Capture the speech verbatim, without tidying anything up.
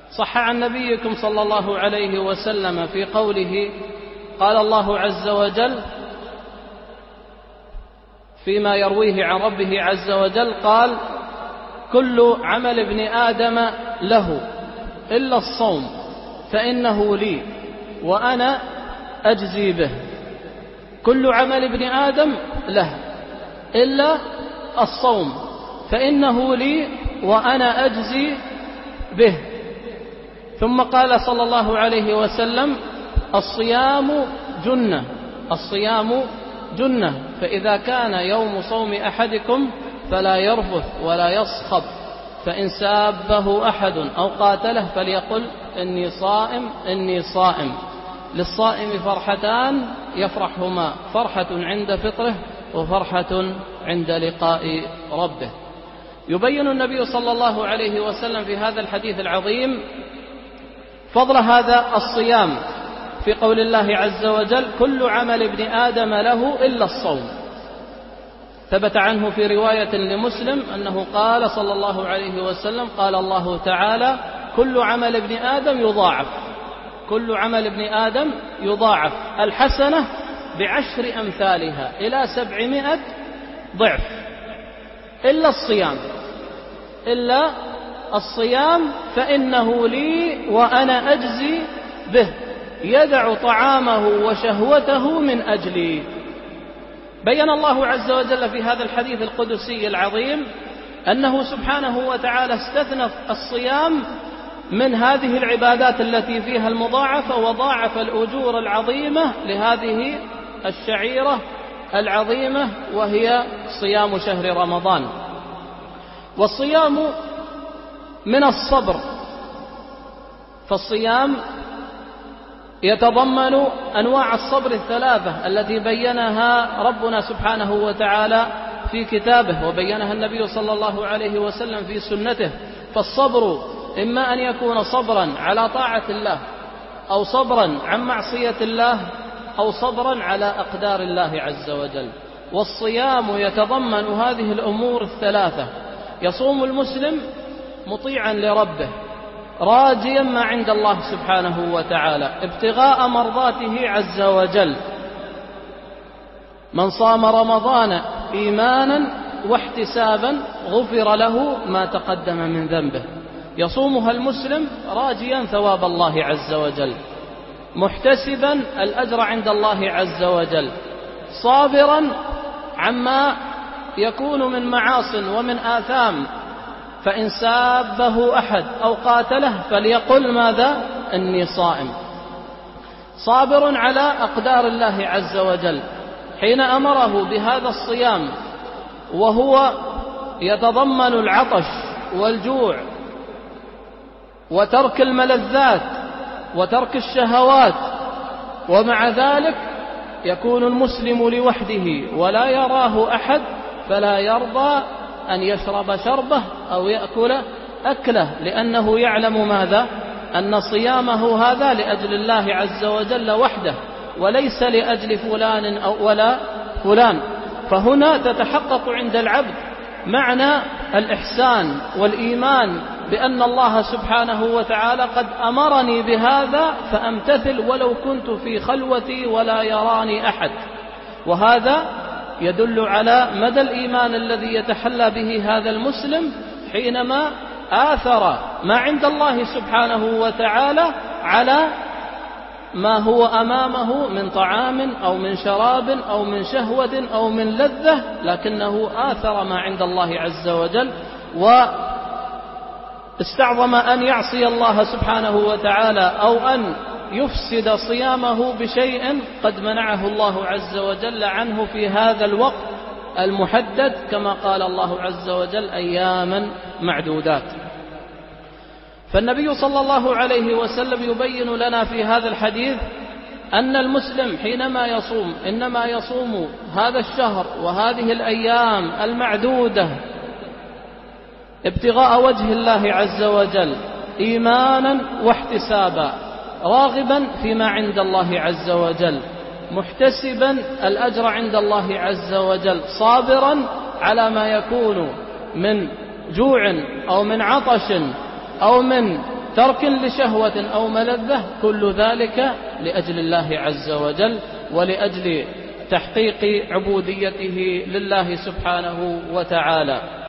صح عن نبيكم صلى الله عليه وسلم في قوله: قال الله عز وجل فيما يرويه عن ربه عز وجل، قال: كل عمل ابن آدم له إلا الصوم فإنه لي وأنا أجزي به. كل عمل ابن آدم له إلا الصوم فإنه لي وأنا أجزي به. ثم قال صلى الله عليه وسلم: الصيام جنة، الصيام جنة، فإذا كان يوم صوم أحدكم فلا يرفث ولا يصخب، فإن سابه أحد أو قاتله فليقل: إني صائم إني صائم. للصائم فرحتان يفرحهما، فرحة عند فطره وفرحة عند لقاء ربه. يبين النبي صلى الله عليه وسلم في هذا الحديث العظيم فضل هذا الصيام في قول الله عز وجل: كل عمل ابن آدم له إلا الصوم. ثبت عنه في رواية لمسلم أنه قال صلى الله عليه وسلم: قال الله تعالى: كل عمل ابن آدم يضاعف، كل عمل ابن آدم يضاعف، الحسنة بعشر أمثالها إلى سبعمائة ضعف، إلا الصيام، إلا الصيام فإنه لي وأنا أجزي به، يدع طعامه وشهوته من أجلي. بين الله عز وجل في هذا الحديث القدسي العظيم أنه سبحانه وتعالى استثنى الصيام من هذه العبادات التي فيها المضاعفة، وضاعف الأجور العظيمة لهذه الشعيرة العظيمة وهي صيام شهر رمضان. والصيام من الصبر، فالصيام يتضمن أنواع الصبر الثلاثة التي بينها ربنا سبحانه وتعالى في كتابه، وبينها النبي صلى الله عليه وسلم في سنته. فالصبر إما أن يكون صبرا على طاعة الله، أو صبرا عن معصية الله، أو صبرا على أقدار الله عز وجل. والصيام يتضمن هذه الأمور الثلاثة. يصوم المسلم مطيعا لربه، راجيا ما عند الله سبحانه وتعالى، ابتغاء مرضاته عز وجل. من صام رمضان إيمانا واحتسابا غفر له ما تقدم من ذنبه. يصومها المسلم راجيا ثواب الله عز وجل، محتسبا الأجر عند الله عز وجل، صابرا عما يكون من معاصٍ ومن آثام، فإن سابه أحد أو قاتله فليقل ماذا؟ إني صائم. صابر على أقدار الله عز وجل حين أمره بهذا الصيام، وهو يتضمن العطش والجوع وترك الملذات وترك الشهوات، ومع ذلك يكون المسلم لوحده ولا يراه أحد، فلا يرضى أن يشرب شربه أو يأكل أكله، لأنه يعلم ماذا؟ أن صيامه هذا لأجل الله عز وجل وحده، وليس لأجل فلان أو ولا فلان. فهنا تتحقق عند العبد معنى الإحسان والإيمان بأن الله سبحانه وتعالى قد أمرني بهذا فأمتثل ولو كنت في خلوتي ولا يراني أحد. وهذا يدل على مدى الإيمان الذي يتحلى به هذا المسلم حينما آثر ما عند الله سبحانه وتعالى على ما هو أمامه من طعام أو من شراب أو من شهوة أو من لذة، لكنه آثر ما عند الله عز وجل واستعظم أن يعصي الله سبحانه وتعالى أو أن يفسد صيامه بشيء قد منعه الله عز وجل عنه في هذا الوقت المحدد، كما قال الله عز وجل: أياما معدودات. فالنبي صلى الله عليه وسلم يبين لنا في هذا الحديث أن المسلم حينما يصوم إنما يصوم هذا الشهر وهذه الأيام المعدودة ابتغاء وجه الله عز وجل، إيمانا واحتسابا، راغبا فيما عند الله عز وجل، محتسبا الأجر عند الله عز وجل، صابرا على ما يكون من جوع أو من عطش أو من ترك لشهوة أو ملذة، كل ذلك لأجل الله عز وجل ولأجل تحقيق عبوديته لله سبحانه وتعالى.